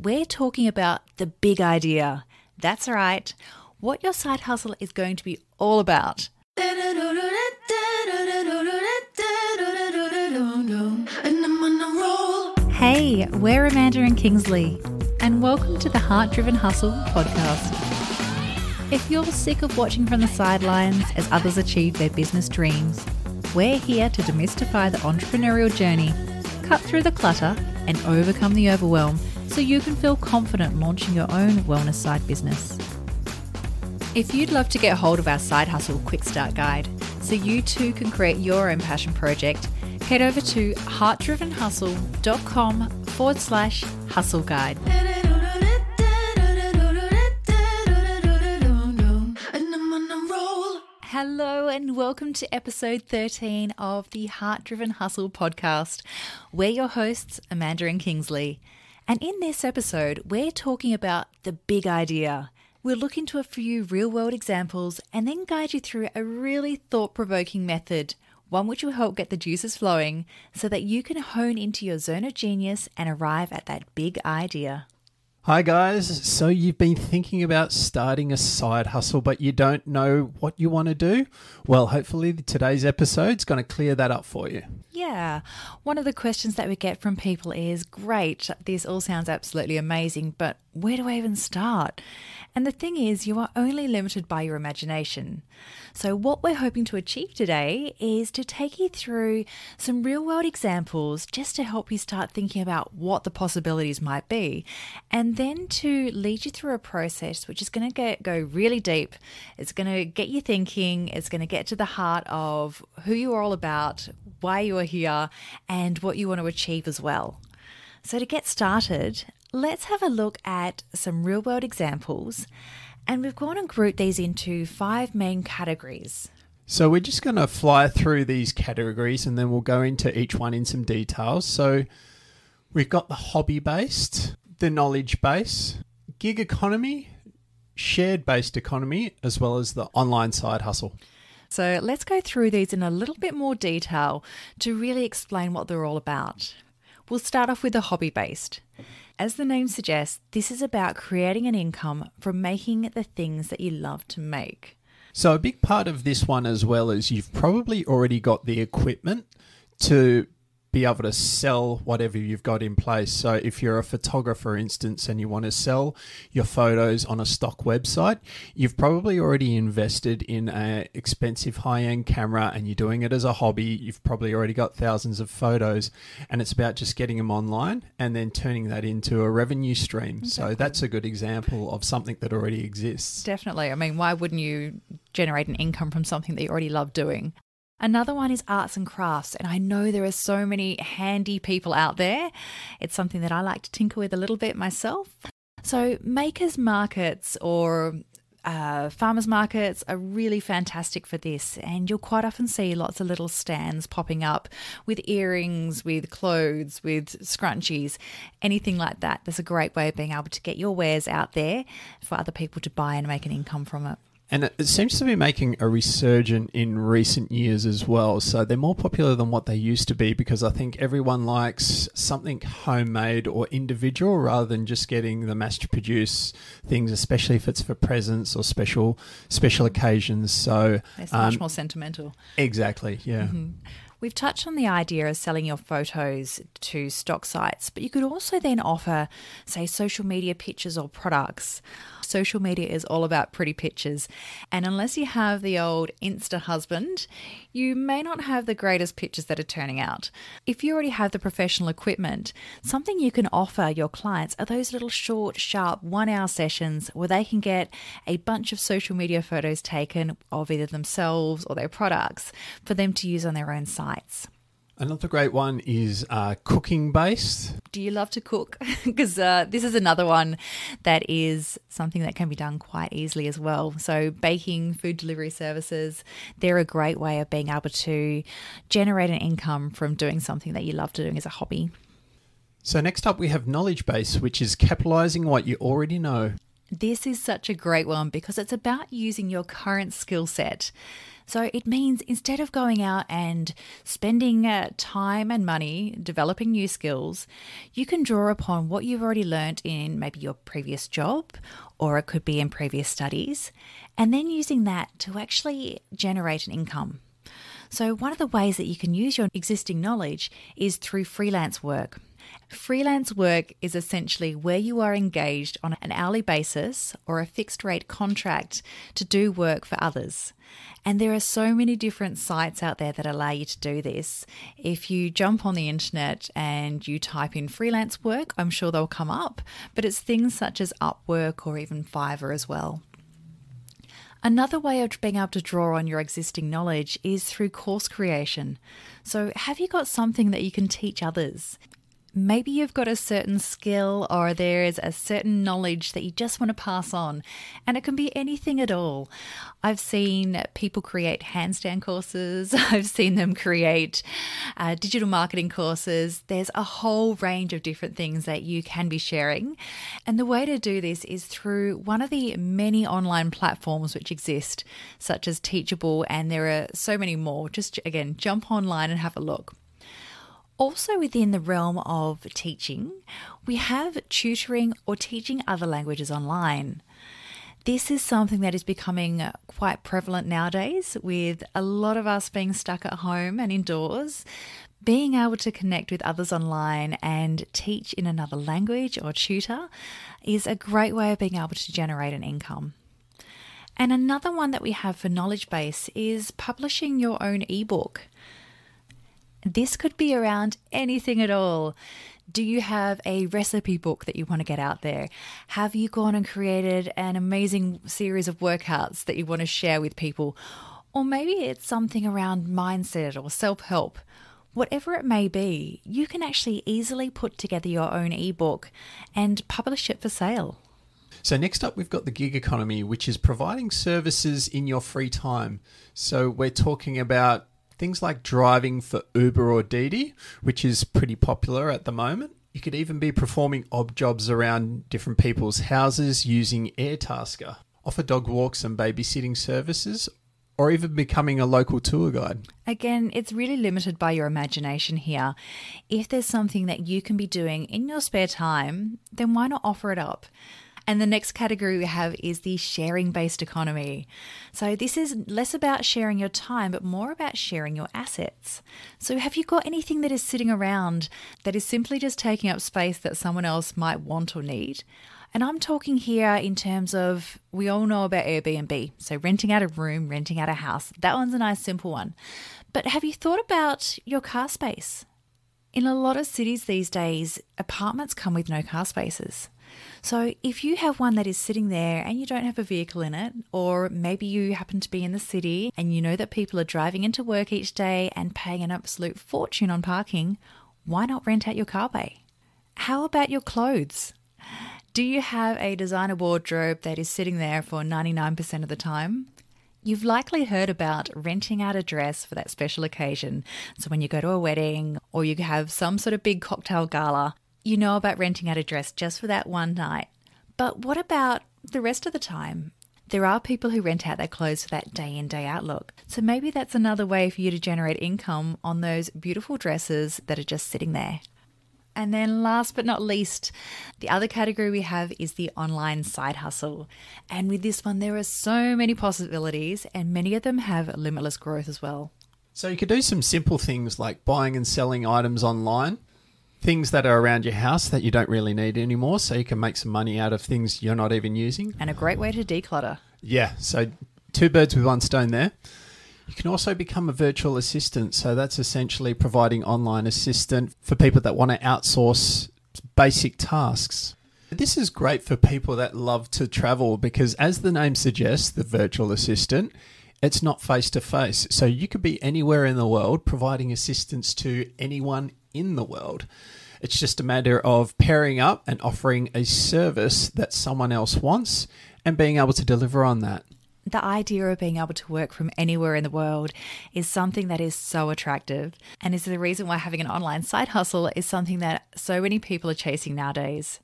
we're talking about the big idea. That's right, what your side hustle is going to be all about. Hey, we're Amanda and Kingsley, and welcome to the Heart Driven Hustle podcast. If you're sick of watching from the sidelines as others achieve their business dreams, we're here to demystify the entrepreneurial journey, cut through the clutter, and overcome the overwhelm so you can feel confident launching your own wellness side business. If you'd love to get hold of our Side Hustle Quick Start Guide so you too can create your own passion project, head over to heartdrivenhustle.com/hustle guide. Hello and welcome to episode 13 of the Heart Driven Hustle podcast. We're your hosts, Amanda and Kingsley. And in this episode, we're talking about the big idea. We'll look into a few real-world examples and then guide you through a really thought-provoking method, one which will help get the juices flowing so that you can hone into your zone of genius and arrive at that big idea. Hi guys, so you've been thinking about starting a side hustle but you don't know what you want to do? Well, hopefully today's episode is going to clear that up for you. Yeah, one of the questions that we get from people is, great, this all sounds absolutely amazing, but where do I even start? And the thing is, you are only limited by your imagination. So what we're hoping to achieve today is to take you through some real-world examples just to help you start thinking about what the possibilities might be, and then to lead you through a process which is going to go really deep. It's going to get you thinking. It's going to get to the heart of who you are all about, why you are here, and what you want to achieve as well. So to get started, let's have a look at some real-world examples, and we've gone and grouped these into 5 main categories. So we're just going to fly through these categories and then we'll go into each one in some details. So we've got the hobby-based, the knowledge-based, gig economy, shared-based economy, as well as the online side hustle. So let's go through these in a little bit more detail to really explain what they're all about. We'll start off with the hobby-based. As the name suggests, this is about creating an income from making the things that you love to make. So a big part of this one as well is you've probably already got the equipment to be able to sell whatever you've got in place. So if you're a photographer, for instance, and you want to sell your photos on a stock website, you've probably already invested in an expensive high-end camera and you're doing it as a hobby. You've probably already got thousands of photos and it's about just getting them online and then turning that into a revenue stream. Exactly. So that's a good example of something that already exists. Definitely. I mean, why wouldn't you generate an income from something that you already love doing? Another one is arts and crafts, and I know there are so many handy people out there. It's something that I like to tinker with a little bit myself. So makers markets or farmers markets are really fantastic for this, and you'll quite often see lots of little stands popping up with earrings, with clothes, with scrunchies, anything like that. That's a great way of being able to get your wares out there for other people to buy and make an income from it. And it seems to be making a resurgence in recent years as well. So they're more popular than what they used to be because I think everyone likes something homemade or individual rather than just getting the mass-produced things, especially if it's for presents or special occasions. So it's much more sentimental. Exactly, yeah. Mm-hmm. We've touched on the idea of selling your photos to stock sites, but you could also then offer, say, social media pictures or products. Social media is all about pretty pictures, and unless you have the old Insta husband, you may not have the greatest pictures that are turning out. If you already have the professional equipment, something you can offer your clients are those little short, sharp 1-hour sessions where they can get a bunch of social media photos taken of either themselves or their products for them to use on their own sites. Another great one is cooking based. Do you love to cook? Because this is another one that is something that can be done quite easily as well. So baking, food delivery services, they're a great way of being able to generate an income from doing something that you love doing as a hobby. So next up we have knowledge base, which is capitalizing what you already know. This is such a great one because it's about using your current skill set. So it means instead of going out and spending time and money developing new skills, you can draw upon what you've already learnt in maybe your previous job, or it could be in previous studies, and then using that to actually generate an income. So one of the ways that you can use your existing knowledge is through freelance work. Freelance work is essentially where you are engaged on an hourly basis or a fixed rate contract to do work for others. And there are so many different sites out there that allow you to do this. If you jump on the internet and you type in freelance work, I'm sure they'll come up, but it's things such as Upwork or even Fiverr as well. Another way of being able to draw on your existing knowledge is through course creation. So have you got something that you can teach others? Maybe you've got a certain skill or there is a certain knowledge that you just want to pass on, and it can be anything at all. I've seen people create handstand courses. I've seen them create digital marketing courses. There's a whole range of different things that you can be sharing. And the way to do this is through one of the many online platforms which exist, such as Teachable, and there are so many more. Just again, jump online and have a look. Also within the realm of teaching, we have tutoring or teaching other languages online. This is something that is becoming quite prevalent nowadays, with a lot of us being stuck at home and indoors. Being able to connect with others online and teach in another language or tutor is a great way of being able to generate an income. And another one that we have for Knowledge Base is publishing your own ebook. This could be around anything at all. Do you have a recipe book that you want to get out there? Have you gone and created an amazing series of workouts that you want to share with people? Or maybe it's something around mindset or self-help. Whatever it may be, you can actually easily put together your own ebook and publish it for sale. So next up, we've got the gig economy, which is providing services in your free time. So we're talking about things like driving for Uber or Didi, which is pretty popular at the moment. You could even be performing odd jobs around different people's houses using Airtasker, offer dog walks and babysitting services, or even becoming a local tour guide. Again, it's really limited by your imagination here. If there's something that you can be doing in your spare time, then why not offer it up? And the next category we have is the sharing-based economy. So this is less about sharing your time, but more about sharing your assets. So have you got anything that is sitting around that is simply just taking up space that someone else might want or need? And I'm talking here in terms of, we all know about Airbnb. So renting out a room, renting out a house. That one's a nice, simple one. But have you thought about your car space? In a lot of cities these days, apartments come with no car spaces. So if you have one that is sitting there and you don't have a vehicle in it, or maybe you happen to be in the city and you know that people are driving into work each day and paying an absolute fortune on parking, why not rent out your car bay? How about your clothes? Do you have a designer wardrobe that is sitting there for 99% of the time? You've likely heard about renting out a dress for that special occasion. So when you go to a wedding or you have some sort of big cocktail gala, you know about renting out a dress just for that one night. But what about the rest of the time? There are people who rent out their clothes for that day in, day out look. So maybe that's another way for you to generate income on those beautiful dresses that are just sitting there. And then last but not least, the other category we have is the online side hustle. And with this one, there are so many possibilities and many of them have limitless growth as well. So you could do some simple things like buying and selling items online, things that are around your house that you don't really need anymore, so you can make some money out of things you're not even using. And a great way to declutter. Yeah, so 2 birds with 1 stone there. You can also become a virtual assistant. So that's essentially providing online assistant for people that want to outsource basic tasks. This is great for people that love to travel because, as the name suggests, the virtual assistant, it's not face-to-face. So you could be anywhere in the world providing assistance to anyone in the world. It's just a matter of pairing up and offering a service that someone else wants and being able to deliver on that. The idea of being able to work from anywhere in the world is something that is so attractive, and is the reason why having an online side hustle is something that so many people are chasing nowadays.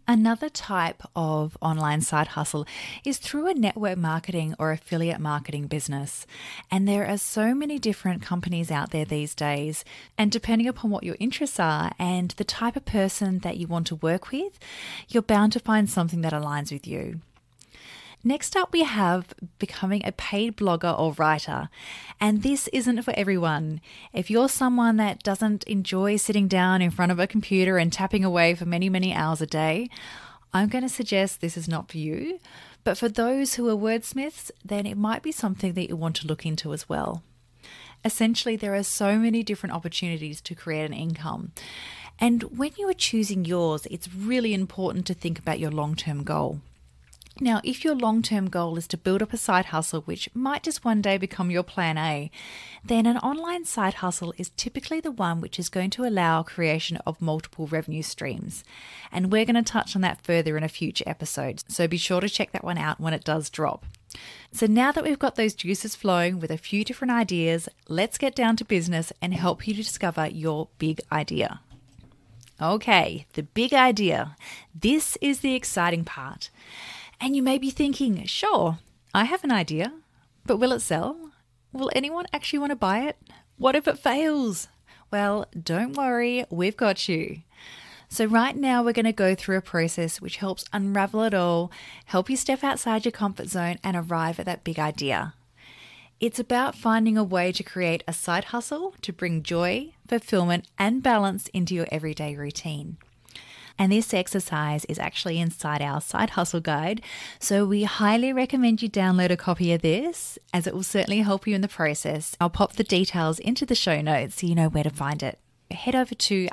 Another type of online side hustle is through a network marketing or affiliate marketing business. And there are so many different companies out there these days. And depending upon what your interests are and the type of person that you want to work with, you're bound to find something that aligns with you. Next up, we have becoming a paid blogger or writer. And this isn't for everyone. If you're someone that doesn't enjoy sitting down in front of a computer and tapping away for many, many hours a day, I'm going to suggest this is not for you. But for those who are wordsmiths, then it might be something that you want to look into as well. Essentially, there are so many different opportunities to create an income. And when you are choosing yours, it's really important to think about your long-term goal. Now, if your long-term goal is to build up a side hustle, which might just one day become your plan A, then an online side hustle is typically the one which is going to allow creation of multiple revenue streams. And we're going to touch on that further in a future episode, so be sure to check that one out when it does drop. So now that we've got those juices flowing with a few different ideas, let's get down to business and help you to discover your big idea. Okay, the big idea. This is the exciting part. And you may be thinking, sure, I have an idea, but will it sell? Will anyone actually want to buy it? What if it fails? Well, don't worry, we've got you. So right now we're going to go through a process which helps unravel it all, help you step outside your comfort zone and arrive at that big idea. It's about finding a way to create a side hustle to bring joy, fulfillment, and balance into your everyday routine. And this exercise is actually inside our side hustle guide. So we highly recommend you download a copy of this, as it will certainly help you in the process. I'll pop the details into the show notes so you know where to find it. Head over to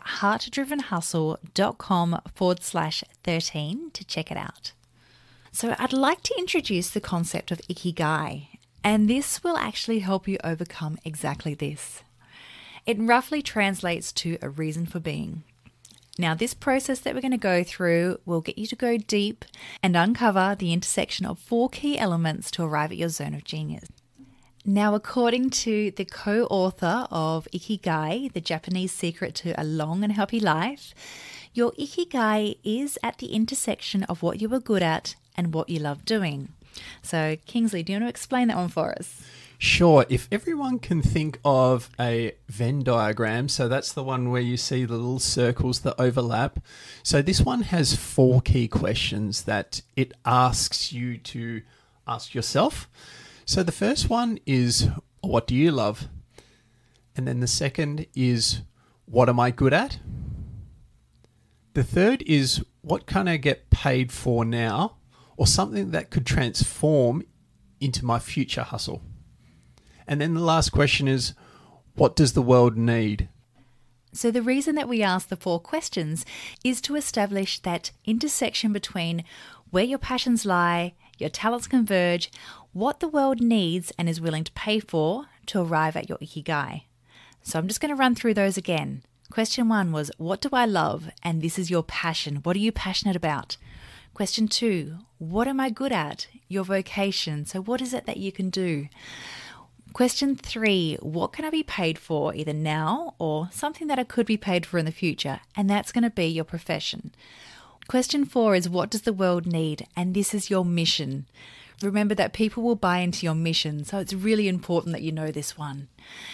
heartdrivenhustle.com/13 to check it out. So I'd like to introduce the concept of Ikigai, and this will actually help you overcome exactly this. It roughly translates to a reason for being. Now, this process that we're going to go through will get you to go deep and uncover the intersection of 4 key elements to arrive at your zone of genius. Now, according to the co-author of Ikigai, the Japanese secret to a long and happy life, your Ikigai is at the intersection of what you are good at and what you love doing. So, Kingsley, do you want to explain that one for us? Sure. If everyone can think of a Venn diagram, so that's the one where you see the little circles that overlap. So this one has 4 key questions that it asks you to ask yourself. So the first one is, what do you love? And then the second is, what am I good at? The third is, what can I get paid for now? Or something that could transform into my future hustle. And then the last question is, what does the world need? So the reason that we ask the 4 questions is to establish that intersection between where your passions lie, your talents converge, what the world needs and is willing to pay for to arrive at your Ikigai. So I'm just going to run through those again. Question 1 was, what do I love? And this is your passion. What are you passionate about? Question 2, what am I good at? Your vocation. So what is it that you can do? Question 3, what can I be paid for either now or something that I could be paid for in the future? And that's going to be your profession. Question 4 is, what does the world need? And this is your mission. Remember that people will buy into your mission, so it's really important that you know this one.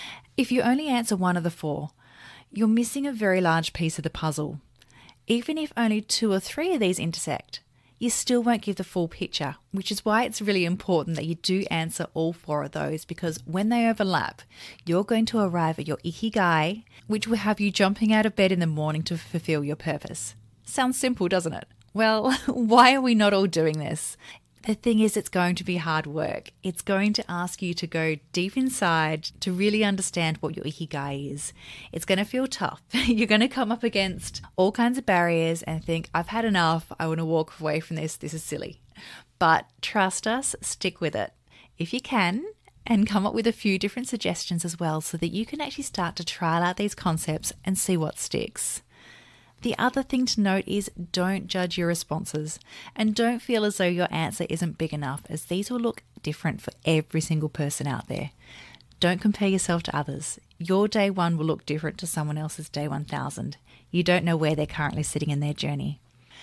If you only answer one of the 4, you're missing a very large piece of the puzzle. Even if only 2 or 3 of these intersect, you still won't give the full picture, which is why it's really important that you do answer all 4 of those, because when they overlap, you're going to arrive at your Ikigai, which will have you jumping out of bed in the morning to fulfill your purpose. Sounds simple, doesn't it? Well, why are we not all doing this? The thing is, it's going to be hard work. It's going to ask you to go deep inside to really understand what your Ikigai is. It's going to feel tough. You're going to come up against all kinds of barriers and think, I've had enough. I want to walk away from this. This is silly. But trust us, stick with it if you can, and come up with a few different suggestions as well so that you can actually start to trial out these concepts and see what sticks. The other thing to note is, don't judge your responses and don't feel as though your answer isn't big enough, as these will look different for every single person out there. Don't compare yourself to others. Your day 1 will look different to someone else's day 1000. You don't know where they're currently sitting in their journey.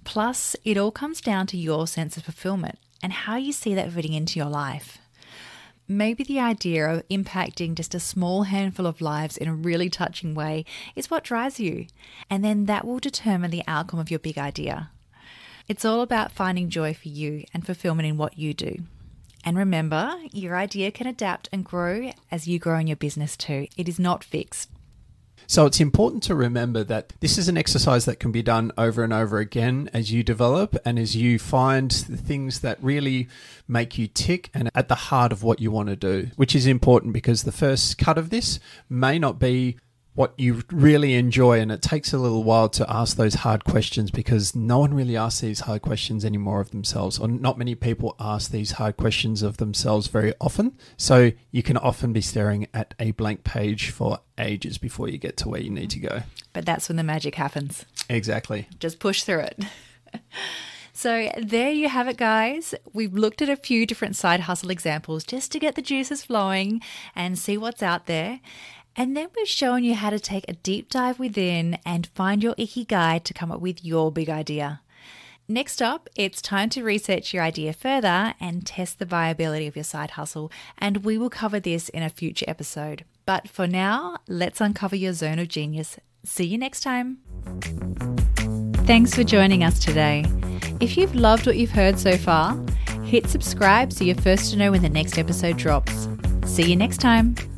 Plus, it all comes down to your sense of fulfillment and how you see that fitting into your life. Maybe the idea of impacting just a small handful of lives in a really touching way is what drives you, and then that will determine the outcome of your big idea. It's all about finding joy for you and fulfillment in what you do. And remember, your idea can adapt and grow as you grow in your business too. It is not fixed. So it's important to remember that this is an exercise that can be done over and over again as you develop and as you find the things that really make you tick and at the heart of what you want to do, which is important because the first cut of this may not be what you really enjoy, and it takes a little while to ask those hard questions because no one really asks these hard questions anymore of themselves, or not many people ask these hard questions of themselves very often. So you can often be staring at a blank page for ages before you get to where you need to go. But that's when the magic happens. Exactly. Just push through it. So there you have it, guys. We've looked at a few different side hustle examples just to get the juices flowing and see what's out there. And then we've shown you how to take a deep dive within and find your ikigai to come up with your big idea. Next up, it's time to research your idea further and test the viability of your side hustle. And we will cover this in a future episode. But for now, let's uncover your zone of genius. See you next time. Thanks for joining us today. If you've loved what you've heard so far, hit subscribe so you're first to know when the next episode drops. See you next time.